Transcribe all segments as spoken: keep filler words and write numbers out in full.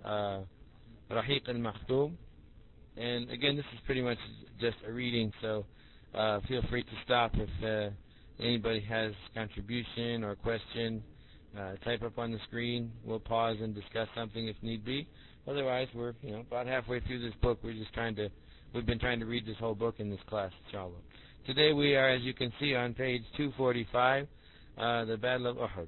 uh, Rahiq al-Makhtoum. And again, this is pretty much just a reading, so uh, feel free to stop if uh, anybody has contribution or question. Uh, type up on the screen. We'll pause and discuss something if need be. Otherwise, we're you know about halfway through this book. We're just trying to, we've been trying to read this whole book in this class, inshallah. Today we are, as you can see, on page two forty-five, uh, the Battle of Uhud.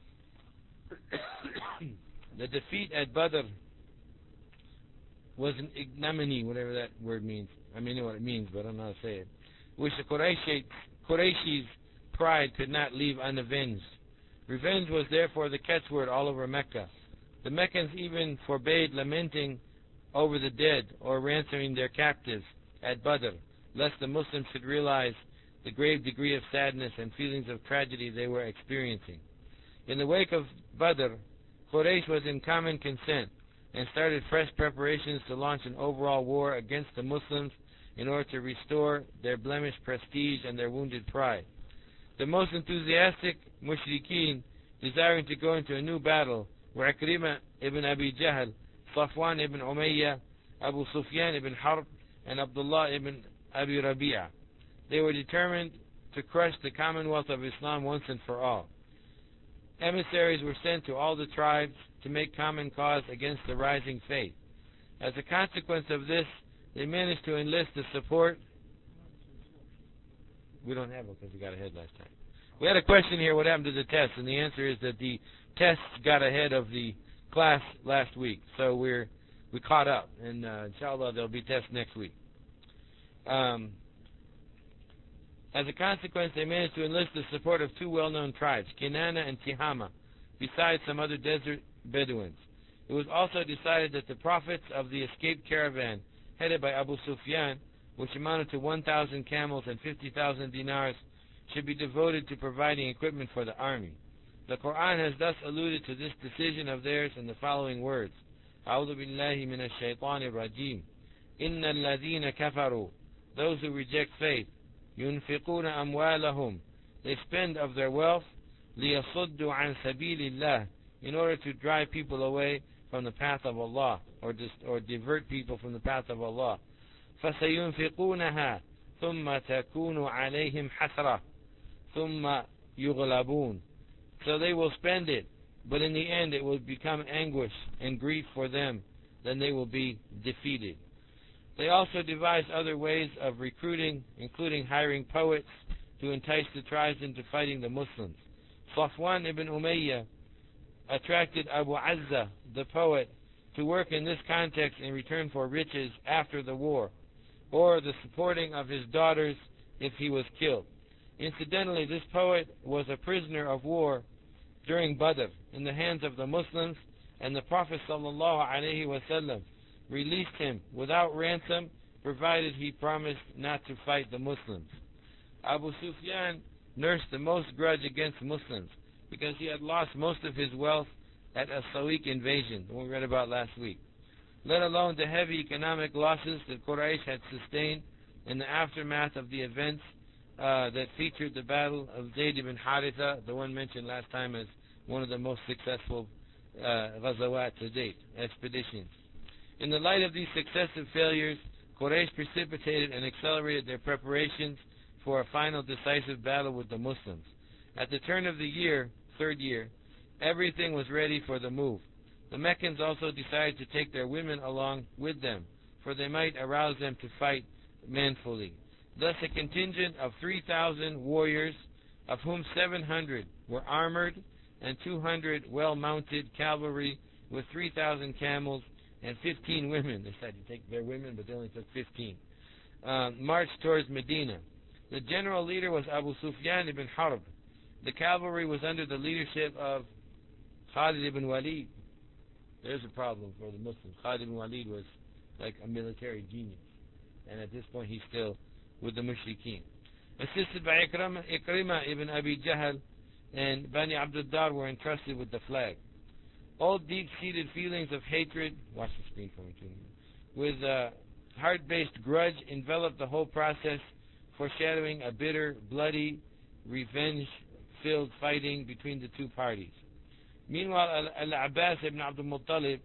The defeat at Badr was an ignominy, whatever that word means. I mean, I know what it means, but I don't know how to say it. Which the Quraysh, Qurayshi's pride could not leave unavenged. Revenge was therefore the catchword all over Mecca. The Meccans even forbade lamenting over the dead or ransoming their captives at Badr, lest the Muslims should realize the grave degree of sadness and feelings of tragedy they were experiencing. In the wake of Badr, Quraysh was in common consent and started fresh preparations to launch an overall war against the Muslims in order to restore their blemished prestige and their wounded pride. The most enthusiastic mushrikeen, desiring to go into a new battle, were Ikrimah ibn Abi Jahl, Safwan ibn Umayyah, Abu Sufyan ibn Harb, and Abdullah ibn Abi Rabi'ah. They were determined to crush the commonwealth of Islam once and for all. Emissaries were sent to all the tribes to make common cause against the rising faith. As a consequence of this, they managed to enlist the support. We don't have it because we got ahead last time. We had a question here, what happened to the test? And the answer is that the tests got ahead of the class last week. So we're we caught up. And uh, inshallah, there'll be tests next week. Um, as a consequence, they managed to enlist the support of two well-known tribes, Kinana and Tihama, besides some other desert Bedouins. It was also decided that the profits of the escaped caravan, headed by Abu Sufyan, which amounted to one thousand camels and fifty thousand dinars, should be devoted to providing equipment for the army. The Quran has thus alluded to this decision of theirs in the following words: A'udhu billahi minash shaitanir rajim. Inna alladhina kafaru, those who reject faith, yunfiquna amwalahum, they spend of their wealth, liyasuddu an sabilillah, in order to drive people away from the path of Allah, or dis or divert people from the path of Allah. فَسَيُنْفِقُونَهَا ثُمَّ تَكُونُ عَلَيْهِمْ حَسْرَةٌ ثُمَّ يُغْلَبُونَ. So they will spend it, but in the end it will become anguish and grief for them. Then they will be defeated. They also devised other ways of recruiting, including hiring poets to entice the tribes into fighting the Muslims. Safwan ibn Umayyah attracted Abu Azza, the poet, to work in this context in return for riches after the war, or the supporting of his daughters if he was killed. Incidentally, this poet was a prisoner of war during Badr in the hands of the Muslims, and the Prophet ﷺ released him without ransom, provided he promised not to fight the Muslims. Abu Sufyan nursed the most grudge against Muslims because he had lost most of his wealth at a Sawiq invasion, the one we read about last week, let alone the heavy economic losses that Quraysh had sustained in the aftermath of the events uh, that featured the battle of Zayd ibn Haritha, the one mentioned last time as one of the most successful uh, ghazawat to date, expeditions. In the light of these successive failures, Quraysh precipitated and accelerated their preparations for a final decisive battle with the Muslims. At the turn of the year, third year, everything was ready for the move. The Meccans also decided to take their women along with them, for they might arouse them to fight manfully. Thus a contingent of three thousand warriors, of whom seven hundred were armored, and two hundred well-mounted cavalry with three thousand camels and fifteen women. They decided to take their women, but they only took fifteen. Uh, marched towards Medina. The general leader was Abu Sufyan ibn Harb. The cavalry was under the leadership of Khalid ibn Walid. There's a problem for the Muslims. Khalid ibn Walid was like a military genius, and at this point he's still with the Mushrikeen. Assisted by Ikrimah, Ikrimah ibn Abi Jahl, and Bani Abdul Dar were entrusted with the flag. All deep-seated feelings of hatred, watch the screen for me too, with uh, heart-based grudge enveloped the whole process, foreshadowing a bitter, bloody, revenge-filled fighting between the two parties. Meanwhile, Al-Abbas ibn Abdul Muttalib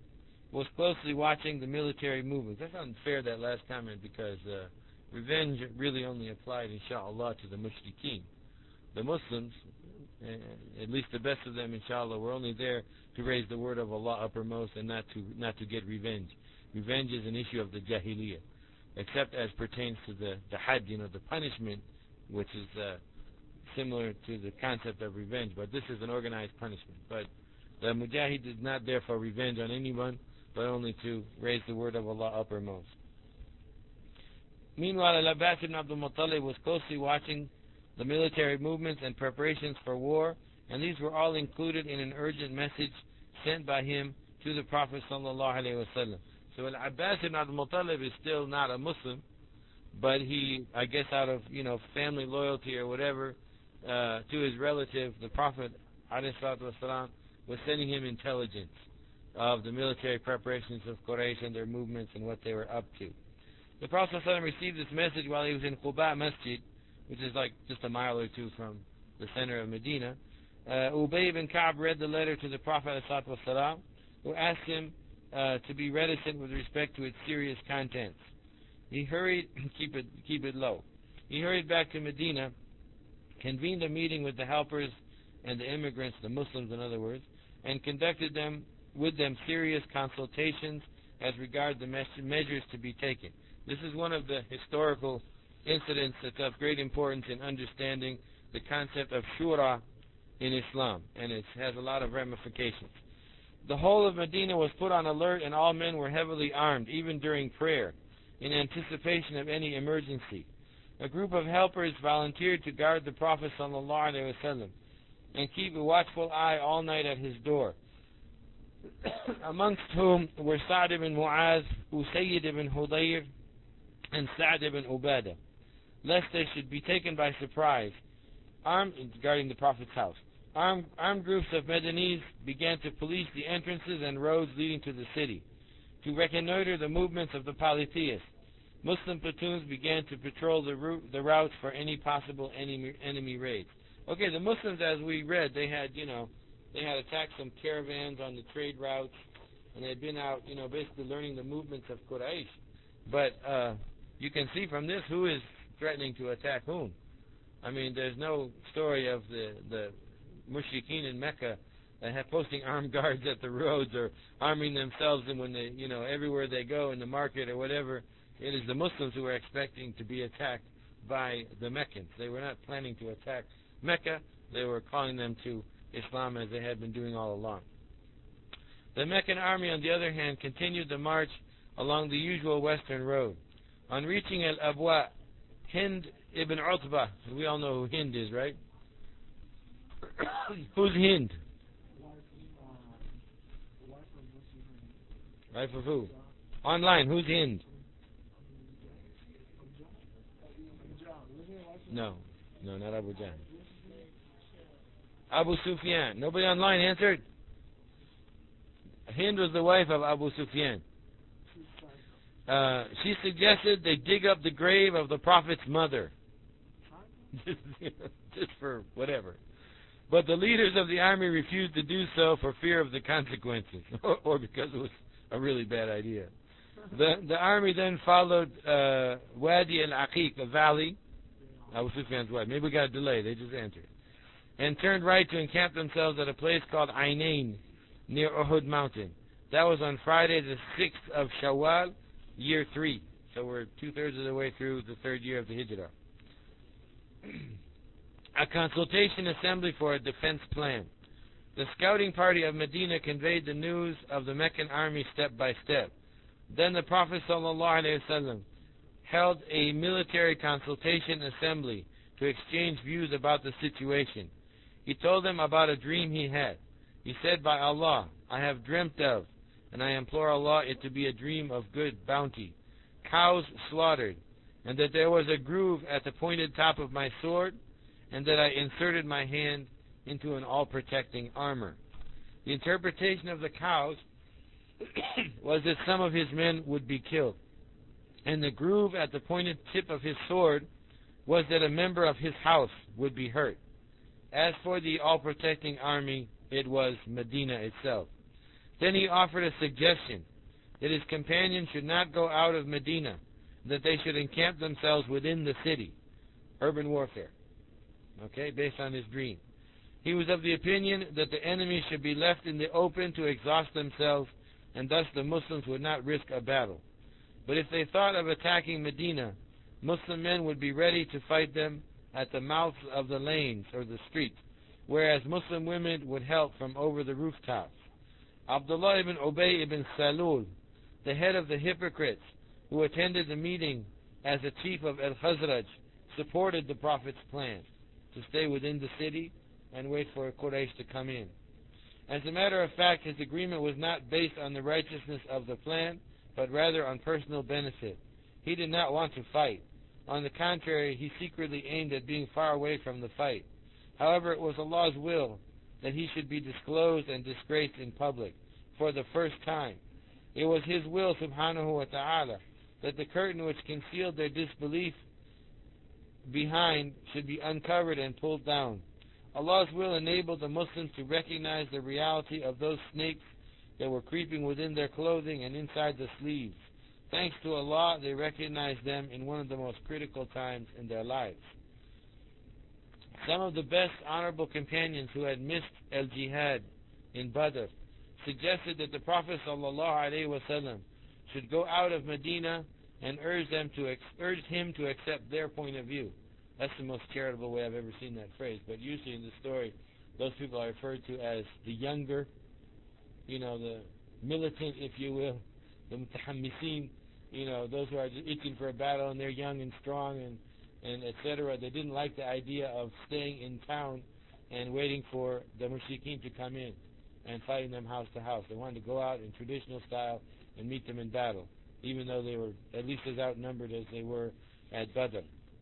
was closely watching the military movements. That's unfair, that last comment, because uh, revenge really only applied, inshallah, to the mushrikeen. The Muslims, uh, at least the best of them, inshallah, were only there to raise the word of Allah uppermost and not to not to get revenge. Revenge is an issue of the jahiliyyah, except as pertains to the, the had, you know, the punishment, which is uh, similar to the concept of revenge, but this is an organized punishment. But the mujahid is not there for revenge on anyone, but only to raise the word of Allah uppermost. Meanwhile, Al-Abbas ibn Abdul Muttalib was closely watching the military movements and preparations for war, and these were all included in an urgent message sent by him to the Prophet sallallahu alaihi wasallam. So Al-Abbas ibn Abdul Muttalib is still not a Muslim, but he, I guess out of, you know, family loyalty or whatever, uh, to his relative, the Prophet alayhi salatu wasalam, was sending him intelligence of the military preparations of Quraysh and their movements and what they were up to. The Prophet ﷺ received this message while he was in Quba Masjid, which is like just a mile or two from the center of Medina. Uh, Ubay ibn Ka'b read the letter to the Prophet ﷺ, who asked him uh, to be reticent with respect to its serious contents. He hurried, keep it, keep it low. He hurried back to Medina, convened a meeting with the helpers and the immigrants, the Muslims in other words, and conducted them with them serious consultations as regard the measures to be taken. This is one of the historical incidents that's of great importance in understanding the concept of shura in Islam, and it has a lot of ramifications. The whole of Medina was put on alert, and all men were heavily armed, even during prayer, in anticipation of any emergency. A group of helpers volunteered to guard the Prophet ﷺ and keep a watchful eye all night at his door, amongst whom were Sa'd ibn Mu'az, Usayd ibn Hudayr, and Sa'd ibn Ubadah, lest they should be taken by surprise, armed, guarding the Prophet's house. Armed, armed groups of Medinese began to police the entrances and roads leading to the city, to reconnoiter the movements of the polytheists. Muslim platoons began to patrol the, route, the routes for any possible enemy, enemy raids. Okay, the Muslims, as we read, they had, you know, they had attacked some caravans on the trade routes, and they had been out, you know, basically learning the movements of Quraysh. But uh, you can see from this who is threatening to attack whom. I mean, there's no story of the, the mushrikeen in Mecca that have posting armed guards at the roads or arming themselves, and when they, you know, everywhere they go in the market or whatever, it is the Muslims who are expecting to be attacked by the Meccans. They were not planning to attack Mecca. They were calling them to Islam as they had been doing all along. The Meccan army, on the other hand, continued the march along the usual western road. On reaching Al-Abwa, Hind ibn Utbah, we all know who Hind is, right? Who's Hind? Wife of who? Online, who's Hind? No, no, not Abu Jahl. Abu Sufyan. Nobody online answered? Hind was the wife of Abu Sufyan. Uh, she suggested they dig up the grave of the Prophet's mother. Just for whatever. But the leaders of the army refused to do so for fear of the consequences, or, or because it was a really bad idea. The, the army then followed uh, Wadi al-Aqiq, a valley, Abu Sufyan's wife. Maybe we got a delay, they just answered. And turned right to encamp themselves at a place called Ainain, near Uhud mountain. That was on Friday the sixth of Shawwal, year three. So we're two-thirds of the way through the third year of the Hijrah. A consultation assembly for a defense plan. The scouting party of Medina conveyed the news of the Meccan army step by step. Then the Prophet ﷺ held a military consultation assembly to exchange views about the situation. He told them about a dream he had. He said, "By Allah, I have dreamt of, and I implore Allah it to be a dream of good bounty, cows slaughtered, and that there was a groove at the pointed top of my sword, and that I inserted my hand into an all-protecting armor." The interpretation of the cows was that some of his men would be killed, and the groove at the pointed tip of his sword was that a member of his house would be hurt. As for the all-protecting army, it was Medina itself. Then he offered a suggestion. that his companions should not go out of Medina, that they should encamp themselves within the city. Urban warfare. Okay, based on his dream. He was of the opinion that the enemy should be left in the open to exhaust themselves, and thus the Muslims would not risk a battle. But if they thought of attacking Medina, Muslim men would be ready to fight them at the mouths of the lanes or the streets, whereas Muslim women would help from over the rooftops. Abdullah ibn Ubay ibn Salul, the head of the hypocrites, who attended the meeting as a chief of Al-Khazraj, supported the Prophet's plan to stay within the city and wait for Quraysh to come in. As a matter of fact, his agreement was not based on the righteousness of the plan, but rather on personal benefit. He did not want to fight. On the contrary, he secretly aimed at being far away from the fight. However, it was Allah's will that he should be disclosed and disgraced in public for the first time. It was his will, subhanahu wa ta'ala, that the curtain which concealed their disbelief behind should be uncovered and pulled down. Allah's will enabled the Muslims to recognize the reality of those snakes that were creeping within their clothing and inside the sleeves. Thanks to Allah, they recognized them in one of the most critical times in their lives. Some of the best honorable companions who had missed al-jihad in Badr suggested that the Prophet ﷺ should go out of Medina and urge them to ex- urge him to accept their point of view. That's the most charitable way I've ever seen that phrase. But usually in the story, those people are referred to as the younger, you know, the militant, if you will, the mutahammisin, you know, those who are itching for a battle and they're young and strong and, and et cetera. They didn't like the idea of staying in town and waiting for the mushrikeen to come in and fighting them house to house. They wanted to go out in traditional style and meet them in battle, even though they were at least as outnumbered as they were at Badr.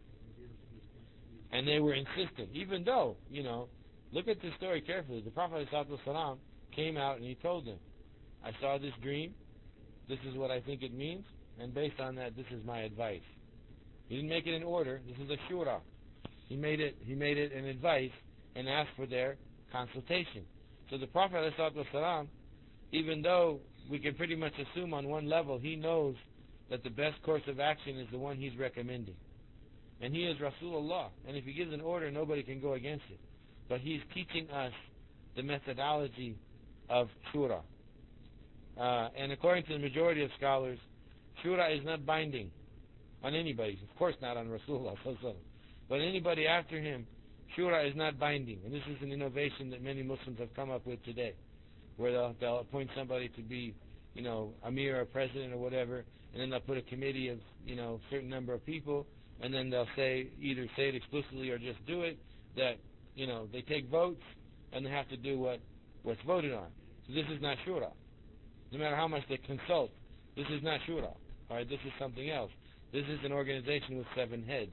And they were insistent, even though, you know, look at the story carefully. The Prophet ﷺ came out and he told them, I saw this dream, this is what I think it means, and based on that, this is my advice. He didn't make it an order, this is a shura. He made it, he made it an advice and asked for their consultation. So the Prophet ﷺ, even though we can pretty much assume on one level, he knows that the best course of action is the one he's recommending. And he is Rasulullah. And if he gives an order, nobody can go against it. But he's teaching us the methodology of shura. Uh, and according to the majority of scholars, shura is not binding on anybody. Of course not on Rasulullah. But anybody after him, shura is not binding. And this is an innovation that many Muslims have come up with today, where they'll, they'll appoint somebody to be, you know, Amir or President or whatever, and then they'll put a committee of, you know, a certain number of people, and then they'll say, either say it explicitly or just do it, that, you know, they take votes, and they have to do what, what's voted on. So this is not shura. No matter how much they consult, this is not shura. All right, this is something else. This is an organization with seven heads.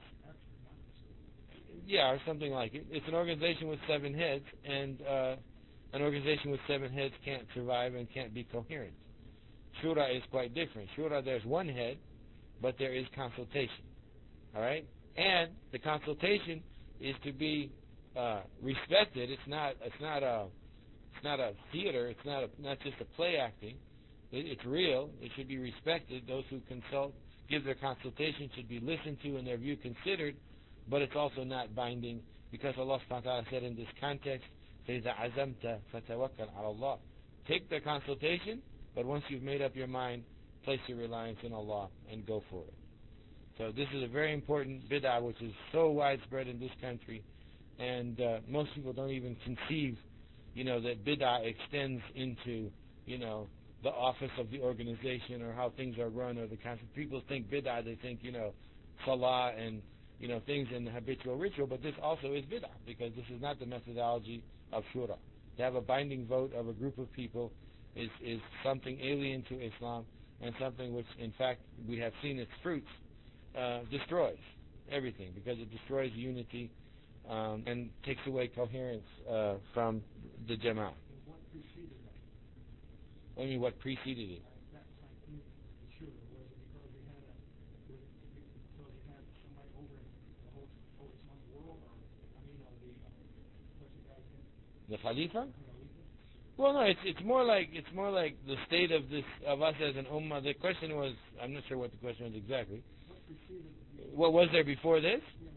Yeah, or something like it. It's an organization with seven heads, and uh, an organization with seven heads can't survive and can't be coherent. Shura is quite different. Shura, there's one head, but there is consultation. All right, and the consultation is to be uh, respected. It's not. It's not a. It's not a theater. It's not a, not just a play acting. It, it's real. It should be respected. Those who consult, give their consultation, should be listened to and their view considered. But it's also not binding, because Allah subhanahu wa ta'ala said in this context, فَإِذَا عَزَمْتَ فَتَوَكَّلْ عَلَى اللَّهِ. Take the consultation, but once you've made up your mind, place your reliance in Allah and go for it. So this is a very important bid'ah which is so widespread in this country, and uh, most people don't even conceive, you know, that bid'ah extends into, you know, the office of the organization or how things are run or the concept. People think bid'ah, they think, you know, salah and, you know, things in the habitual ritual, but this also is bid'ah, because this is not the methodology of shura. To have a binding vote of a group of people is, is something alien to Islam, and something which, in fact, we have seen its fruits, uh, destroys everything, because it destroys unity um, and takes away coherence uh, from the Jama'ah. What preceded that? I mean, what preceded it? That like the shooter, was it because we had a, was it because we had somebody over in the whole, whole Islamic world, or I mean, uh, the uh, what's the guy's name? The Khalifa? Khalifa? Well, no, it's it's more like it's more like the state of this of us as an ummah. The question was, I'm not sure what the question was exactly. What was there before this?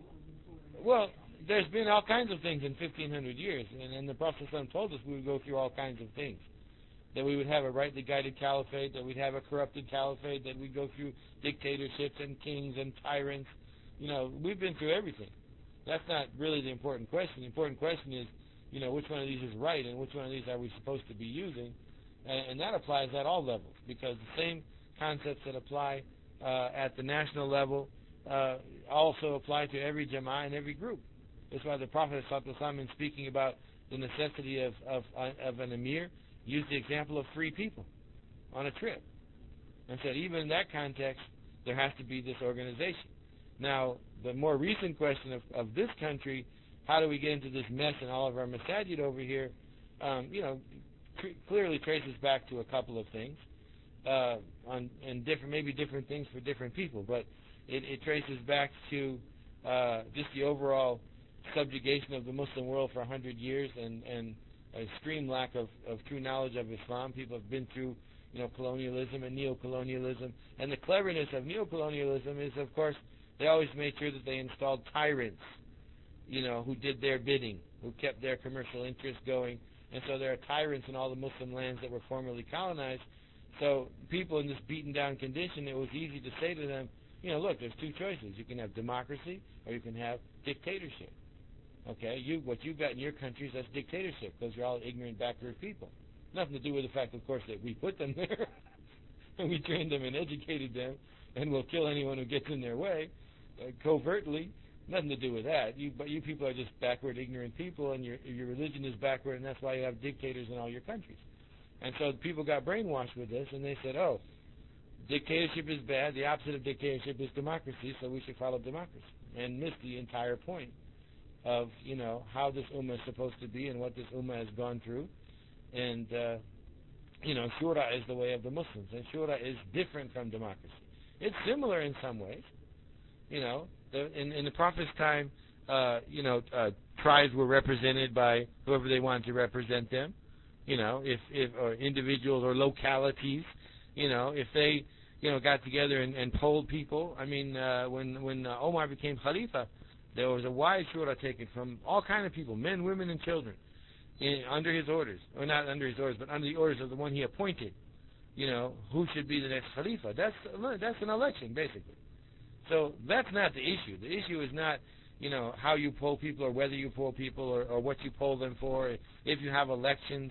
Well, there's been all kinds of things in fifteen hundred years, and, and the Prophet ﷺ told us we would go through all kinds of things. That we would have a rightly guided caliphate, that we'd have a corrupted caliphate, that we'd go through dictatorships and kings and tyrants. You know, we've been through everything. That's not really the important question. The important question is, you know, which one of these is right and which one of these are we supposed to be using, and, and that applies at all levels, because the same concepts that apply uh, at the national level uh, also apply to every jama'ah and every group. That's why the Prophet ﷺ, in speaking about the necessity of, of, of an emir, used the example of three people on a trip, and said even in that context there has to be this organization. Now, the more recent question of, of this country, how do we get into this mess in all of our masajid over here, um, you know, tr- clearly traces back to a couple of things, uh, on, and different, maybe different things for different people, but it, it traces back to uh, just the overall subjugation of the Muslim world for a hundred years, and, and a extreme lack of, of true knowledge of Islam. People have been through, you know, colonialism and neo-colonialism, and the cleverness of neo-colonialism is, of course, they always made sure that they installed tyrants, you know, who did their bidding, who kept their commercial interests going. And so there are tyrants in all the Muslim lands that were formerly colonized. So people in this beaten down condition, it was easy to say to them, you know, look, there's two choices. You can have democracy or you can have dictatorship. Okay, you what you've got in your countries, that's dictatorship, because you're all ignorant, backward people. Nothing to do with the fact, of course, that we put them there and we trained them and educated them, and we'll kill anyone who gets in their way. Uh, covertly, nothing to do with that. You, but you people are just backward, ignorant people, and your your religion is backward, and that's why you have dictators in all your countries. And so people got brainwashed with this, and they said, "Oh, dictatorship is bad. The opposite of dictatorship is democracy, so we should follow democracy," and missed the entire point of, you know, how this ummah is supposed to be and what this ummah has gone through. And uh, you know, shura is the way of the Muslims, and shura is different from democracy. It's similar in some ways. You know, the, in, in the Prophet's time, uh, you know, uh, tribes were represented by whoever they wanted to represent them. You know, if, if or individuals or localities, you know, if they, you know, got together and, and polled people. I mean, uh, when when uh, Omar became Khalifa, there was a wide shura taken from all kinds of people, men, women, and children, in, under his orders, or not under his orders, but under the orders of the one he appointed. You know, who should be the next Khalifa? That's that's an election, basically. So that's not the issue. The issue is not, you know, how you poll people or whether you poll people or, or what you poll them for, if you have elections.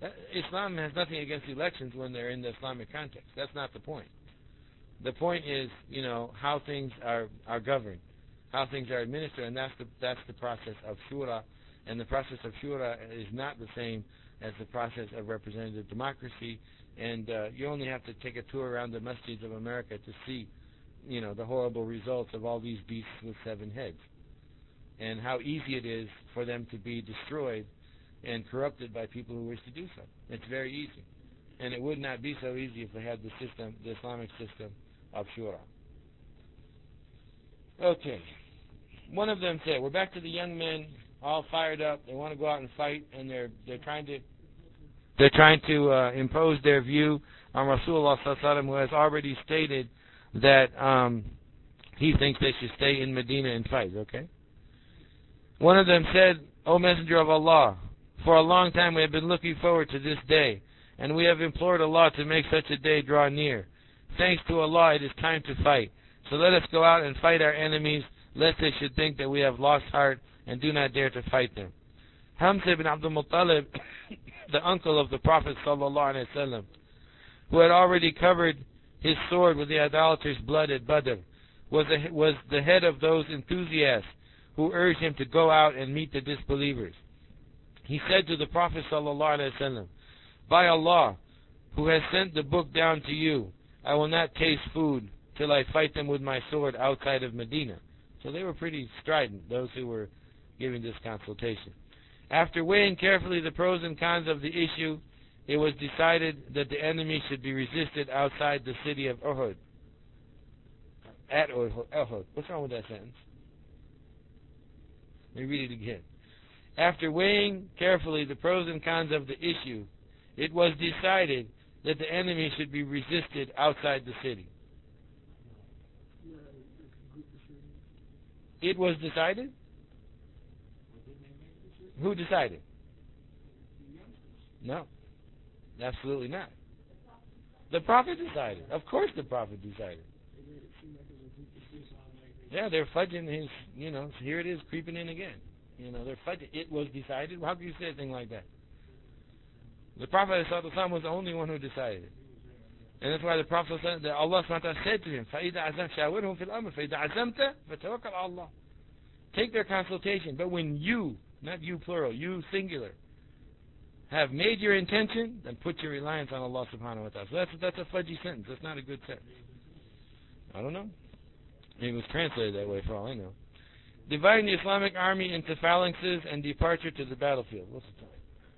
Islam has nothing against elections when they're in the Islamic context. That's not the point. The point is, you know, how things are, are governed, how things are administered, and that's the, that's the process of shura. And the process of shura is not the same as the process of representative democracy. And uh, you only have to take a tour around the masjids of America to see, you know, the horrible results of all these beasts with seven heads, and how easy it is for them to be destroyed and corrupted by people who wish to do so. It's very easy, and it would not be so easy if we had the system, the Islamic system of shura. Okay, one of them said, we're back to the young men, all fired up. They want to go out and fight, and they're they're trying to they're trying to uh, impose their view on Rasulullah sallallahu alaihi wasallam, who has already stated that um, he thinks they should stay in Medina and fight, okay? One of them said, O Messenger of Allah, for a long time we have been looking forward to this day, and we have implored Allah to make such a day draw near. Thanks to Allah, it is time to fight. So let us go out and fight our enemies, lest they should think that we have lost heart and do not dare to fight them. Hamza ibn Abdul Muttalib, the uncle of the Prophet sallallahu alaihi wasallam, who had already covered his sword with the idolater's blood at Badr, was, a, was the head of those enthusiasts who urged him to go out and meet the disbelievers. He said to the Prophet ﷺ, by Allah, who has sent the book down to you, I will not taste food till I fight them with my sword outside of Medina. So they were pretty strident, those who were giving this consultation. After weighing carefully the pros and cons of the issue, it was decided that the enemy should be resisted outside the city of Uhud. At Uhud. What's wrong with that sentence? Let me read it again. After weighing carefully the pros and cons of the issue, it was decided that the enemy should be resisted outside the city. Yeah, it's a group decision. It was decided? Did they make a decision? Who decided? The youngsters. No. Absolutely not. The Prophet decided. Of course the Prophet decided. They made it seem like it was a group decision. Yeah, they're fudging his, you know, here it is creeping in again. You know, they're fudging. It was decided. How can you say a thing like that? The Prophet ﷺ was the only one who decided it. And that's why the Prophet ﷺ, that Allah subhanahu wa ta'ala said to him, فَإِذَا عَزَمْتَ شَاوِرْهُمْ فِي الْأَمْرِ فَإِذَا عَزَمْتَ فَتَوَكَّلْ عَلَى اللَّهِ. Take their consultation. But when you, not you plural, you singular, have made your intention, then put your reliance on Allah subhanahu wa ta'ala. So that's, that's a fudgy sentence. That's not a good sentence. I don't know. It was translated that way for all I know. Dividing the Islamic army into phalanxes and departure to the battlefield. What's the time?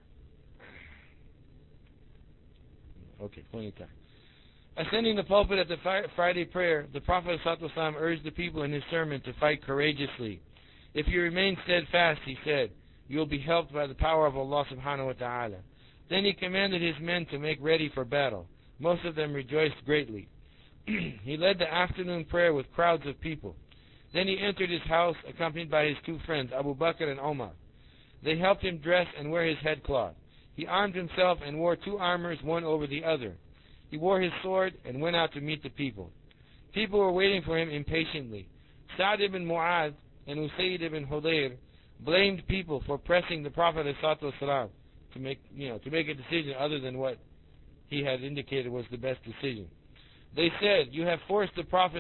Okay, plenty of time. Ascending the pulpit at the Friday prayer, the Prophet ﷺ urged the people in his sermon to fight courageously. If you remain steadfast, he said, you will be helped by the power of Allah subhanahu wa ta'ala. Then he commanded his men to make ready for battle. Most of them rejoiced greatly. He led the afternoon prayer with crowds of people. Then he entered his house accompanied by his two friends, Abu Bakr and Omar. They helped him dress and wear his headcloth. He armed himself and wore two armors, one over the other. He wore his sword and went out to meet the people. People were waiting for him impatiently. Sa'd ibn Mu'adh and Usayd ibn Hudayr blamed people for pressing the Prophet ﷺ to make, you know, to make a decision other than what he had indicated was the best decision. They said, you have forced the Prophet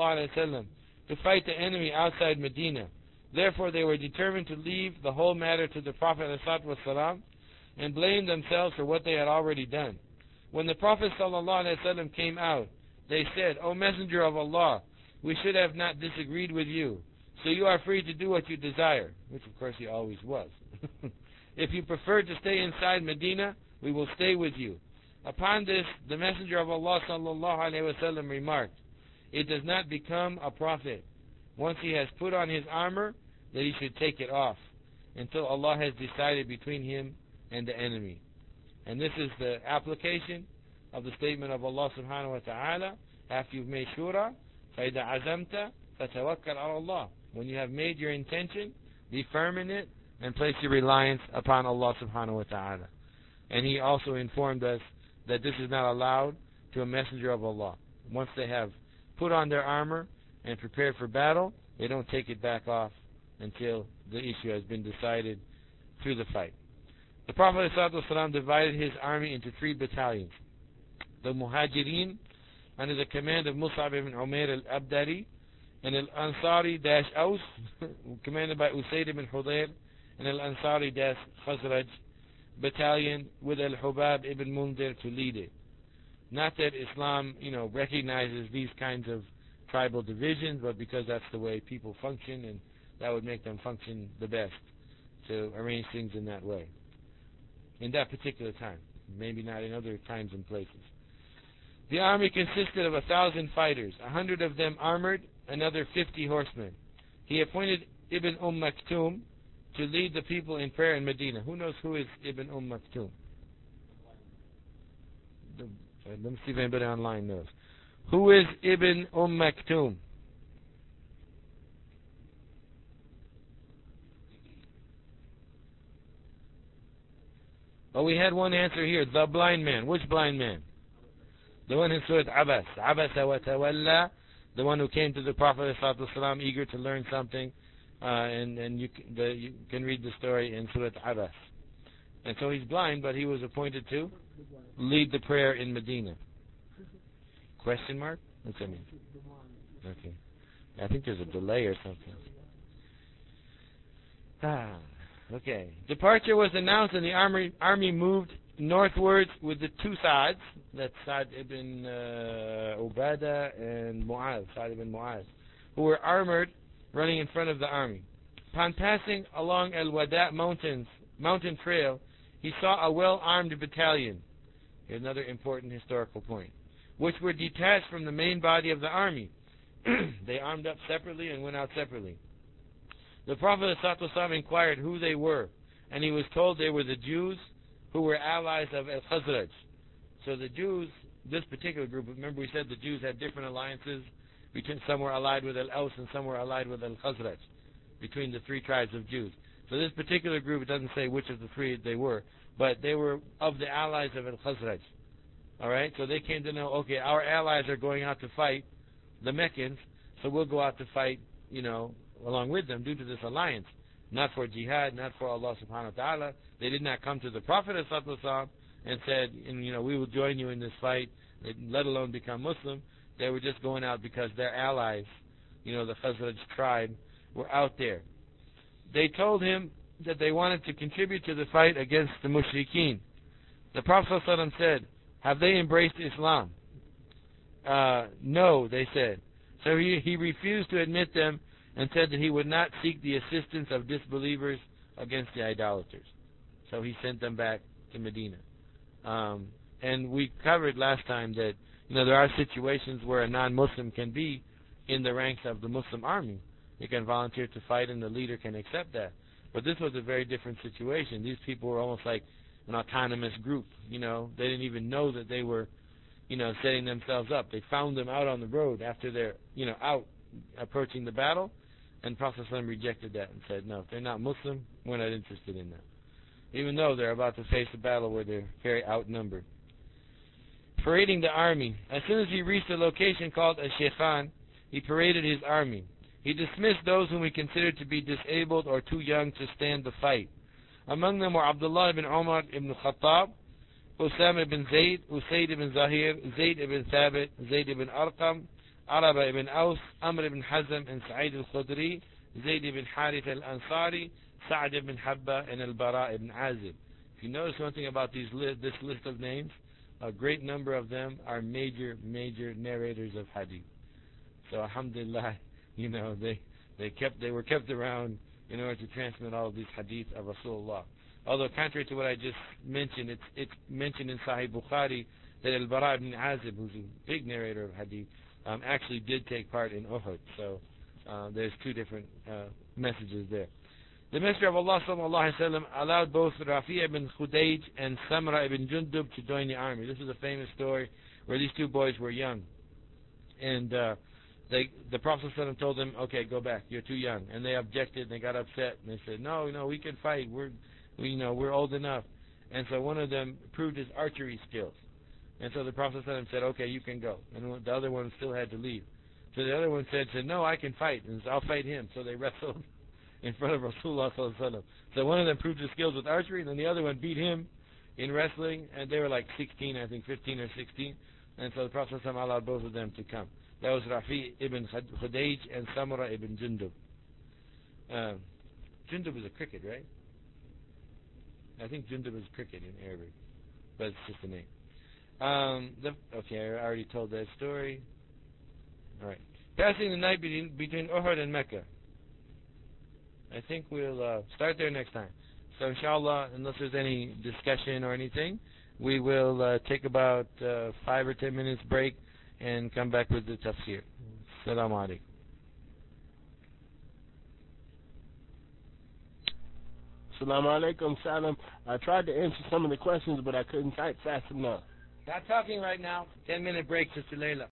ﷺ to fight the enemy outside Medina. Therefore they were determined to leave the whole matter to the Prophet ﷺ and blame themselves for what they had already done. When the Prophet ﷺ came out, they said, O Messenger of Allah, we should have not disagreed with you, so you are free to do what you desire, which of course he always was. If you prefer to stay inside Medina, we will stay with you. Upon this, the Messenger of Allah ﷺ remarked, it does not become a prophet, once he has put on his armor, that he should take it off, until Allah has decided between him and the enemy. And this is the application of the statement of Allah subhanahu wa ta'ala, after you've made shura, فَإِذَا عَزَمْتَ فَتَوَكَّلْ عَلَى اللَّهِ. When you have made your intention, be firm in it, and place your reliance upon Allah subhanahu wa ta'ala. And he also informed us that this is not allowed to a messenger of Allah. Once they have put on their armor and prepared for battle, they don't take it back off until the issue has been decided through the fight. The Prophet ﷺ divided his army into three battalions. The Muhajirin, under the command of Mus'ab ibn Umair al-Abdari, and Al-Ansari dash Aus, commanded by Usayd ibn Hudayr, and Al-Ansari dash Khazraj battalion with Al-Hubab ibn Mundir to lead it. Not that Islam, you know, recognizes these kinds of tribal divisions, but because that's the way people function, and that would make them function the best, to arrange things in that way. In that particular time. Maybe not in other times and places. The army consisted of a thousand fighters, a hundred of them armored, another fifty horsemen. He appointed Ibn Umm Maktoum to lead the people in prayer in Medina. Who knows who is Ibn Umm Maktoum? Let me see if anybody online knows. Who is Ibn Umm Maktoum? Oh, we had one answer here. The blind man. Which blind man? The one who said Abbas. Abasa wa tawalla. The one who came to the Prophet ﷺ eager to learn something. Uh, and and you, can, the, you can read the story in Surah Abbas. And so he's blind, but he was appointed to lead the prayer in Medina. Question mark? What's that mean? Okay. I think there's a delay or something. Ah. Okay. Departure was announced and the army, army moved northwards with the two Sa'ds, that's Sa'd ibn uh, Ubadah and Mu'adh, Sa'd ibn Mu'adh, who were armored, running in front of the army. Upon passing along Al-Wada' mountains, mountain trail, he saw a well-armed battalion. Here's another important historical point, which were detached from the main body of the army. They armed up separately and went out separately. The Prophet ﷺ inquired who they were, and he was told they were the Jews who were allies of Al-Khazraj. So the Jews, this particular group, remember we said the Jews had different alliances between, some were allied with Al-Aws and some were allied with Al-Khazraj, between the three tribes of Jews. So this particular group, it doesn't say which of the three they were, but they were of the allies of Al-Khazraj. All right, so they came to know, okay, our allies are going out to fight the Meccans, so we'll go out to fight, you know, along with them due to this alliance. Not for jihad, not for Allah subhanahu wa ta'ala. They did not come to the Prophet and said, and, you know, we will join you in this fight, let alone become Muslim. They were just going out because their allies, you know, the Khazraj tribe, were out there. They told him that they wanted to contribute to the fight against the mushrikeen. The Prophet said, have they embraced Islam? Uh, no, they said. So he, he refused to admit them and said that he would not seek the assistance of disbelievers against the idolaters. So he sent them back to Medina. Um, and we covered last time that, you know, there are situations where a non-Muslim can be in the ranks of the Muslim army. He can volunteer to fight and the leader can accept that. But this was a very different situation. These people were almost like an autonomous group. You know, they didn't even know that they were, you know, setting themselves up. They found them out on the road after they're, you know, out approaching the battle, and Prophet ﷺ rejected that and said, no, if they're not Muslim, we're not interested in them. Even though they're about to face a battle where they're very outnumbered. Parading the army. As soon as he reached a location called Ash-Shaykhan, he paraded his army. He dismissed those whom he considered to be disabled or too young to stand the fight. Among them were Abdullah ibn Umar ibn Khattab, Usama ibn Zayd, Usayd ibn Zahir, Zayd ibn Thabit, Zayd ibn Arqam, Araba ibn Aus, Amr ibn Hazm, and Sa'id al-Khudri, Zayd ibn Harith al-Ansari, Sa'd ibn Habba, and al-Bara ibn Azib. If you notice one thing about these li this list of names, a great number of them are major, major narrators of hadith. So alhamdulillah, you know, they, they kept they were kept around in order to transmit all of these hadith of Rasulullah. Although contrary to what I just mentioned, it's, it's mentioned in Sahih Bukhari that al-Bara ibn Azib, who's a big narrator of hadith, um, actually did take part in Uhud. So uh, there's two different uh, messages there. The Messenger of Allah sallallahu alaihi wasallam allowed both Rafi' ibn Khudayj and Samra ibn Jundub to join the army. This is a famous story where these two boys were young. And uh, they, the Prophet ﷺ told them, okay, go back, you're too young. And they objected, and they got upset, and they said, no, no, we can fight, we're, we, you know, we're old enough. And so one of them proved his archery skills. And so the Prophet ﷺ said, okay, you can go. And the other one still had to leave. So the other one said, said no, I can fight, and so I'll fight him. So they wrestled in front of Rasulullah sallallahu alaihi wasallam. So one of them proved his skills with archery, and then the other one beat him in wrestling, and they were like sixteen, I think fifteen or sixteen. And so the Prophet sallallahu alaihi wasallam allowed both of them to come. That was Rafi ibn Khudayj and Samura ibn Jundub. Uh, Jundub is a cricket, right? I think Jundub is cricket in Arabic, but it's just a name. Um, the, okay, I already told that story. All right. Passing the night between, between Uhud and Mecca. I think we'll uh, start there next time. So inshallah, unless there's any discussion or anything, we will uh, take about uh, five or ten minutes break and come back with the tafsir. Assalamu alaikum. Assalamu alaikum, salam. I tried to answer some of the questions, but I couldn't type fast enough. Not talking right now. Ten minute break, Sister Layla.